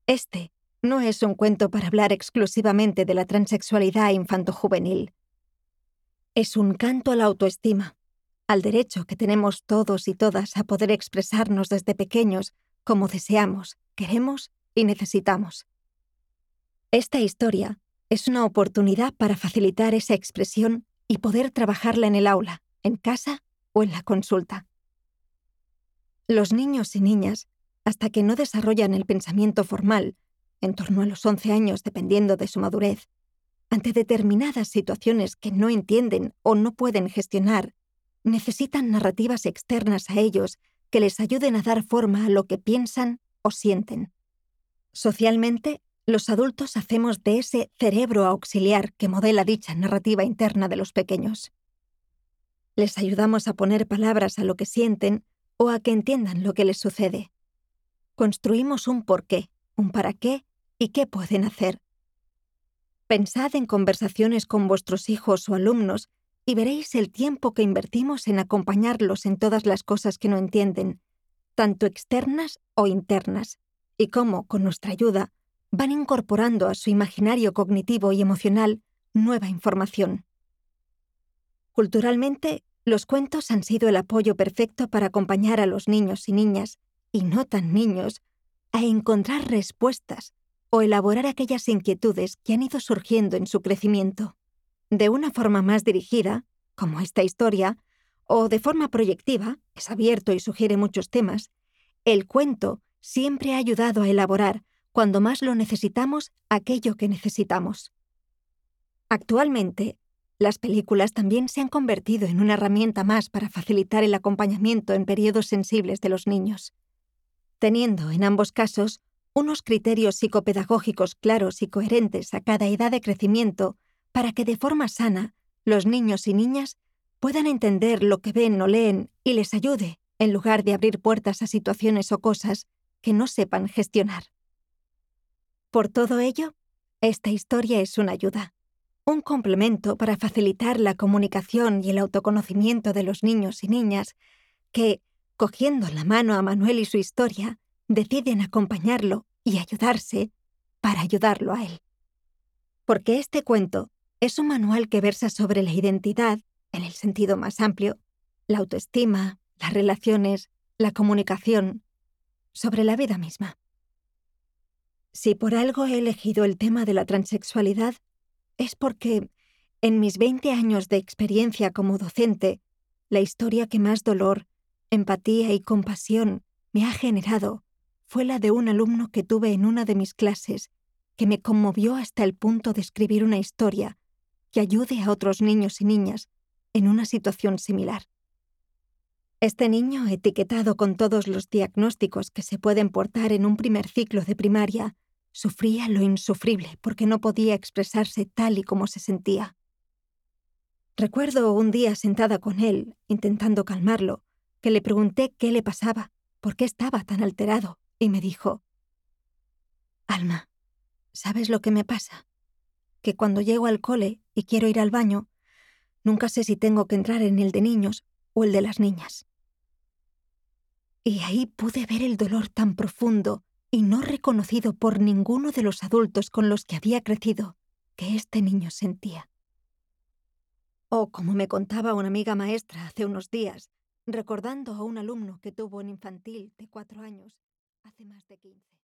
Este no es un cuento para hablar exclusivamente de la transexualidad infantojuvenil. Es un canto a la autoestima, al derecho que tenemos todos y todas a poder expresarnos desde pequeños como deseamos, queremos y necesitamos. Esta historia es una oportunidad para facilitar esa expresión y poder trabajarla en el aula, en casa o en la consulta. Los niños y niñas, hasta que no desarrollan el pensamiento formal, en torno a los 11 años dependiendo de su madurez, ante determinadas situaciones que no entienden o no pueden gestionar, necesitan narrativas externas a ellos que les ayuden a dar forma a lo que piensan o sienten. Socialmente, los adultos hacemos de ese cerebro auxiliar que modela dicha narrativa interna de los pequeños. Les ayudamos a poner palabras a lo que sienten o a que entiendan lo que les sucede. Construimos un porqué, un para qué y qué pueden hacer. Pensad en conversaciones con vuestros hijos o alumnos y veréis el tiempo que invertimos en acompañarlos en todas las cosas que no entienden, tanto externas o internas, y cómo, con nuestra ayuda, van incorporando a su imaginario cognitivo y emocional nueva información. Culturalmente, los cuentos han sido el apoyo perfecto para acompañar a los niños y niñas, y no tan niños, a encontrar respuestas o elaborar aquellas inquietudes que han ido surgiendo en su crecimiento. De una forma más dirigida, como esta historia, o de forma proyectiva, es abierto y sugiere muchos temas, el cuento siempre ha ayudado a elaborar, cuando más lo necesitamos, aquello que necesitamos. Actualmente, las películas también se han convertido en una herramienta más para facilitar el acompañamiento en periodos sensibles de los niños, teniendo, en ambos casos, unos criterios psicopedagógicos claros y coherentes a cada edad de crecimiento para que de forma sana los niños y niñas puedan entender lo que ven o leen y les ayude, en lugar de abrir puertas a situaciones o cosas que no sepan gestionar. Por todo ello, esta historia es una ayuda, un complemento para facilitar la comunicación y el autoconocimiento de los niños y niñas que, cogiendo la mano a Manuel y su historia, deciden acompañarlo y ayudarse para ayudarlo a él. Porque este cuento es un manual que versa sobre la identidad, en el sentido más amplio, la autoestima, las relaciones, la comunicación, sobre la vida misma. Si por algo he elegido el tema de la transexualidad, es porque, en mis 20 años de experiencia como docente, la historia que más dolor, empatía y compasión me ha generado fue la de un alumno que tuve en una de mis clases, que me conmovió hasta el punto de escribir una historia que ayude a otros niños y niñas en una situación similar. Este niño, etiquetado con todos los diagnósticos que se pueden portar en un primer ciclo de primaria, sufría lo insufrible porque no podía expresarse tal y como se sentía. Recuerdo un día sentada con él, intentando calmarlo, que le pregunté qué le pasaba, por qué estaba tan alterado, y me dijo: «Alma, ¿sabes lo que me pasa? Que cuando llego al cole y quiero ir al baño, nunca sé si tengo que entrar en el de niños o el de las niñas». Y ahí pude ver el dolor tan profundo y no reconocido por ninguno de los adultos con los que había crecido que este niño sentía. O como me contaba una amiga maestra hace unos días, recordando a un alumno que tuvo en infantil de 4 años, hace más de 15.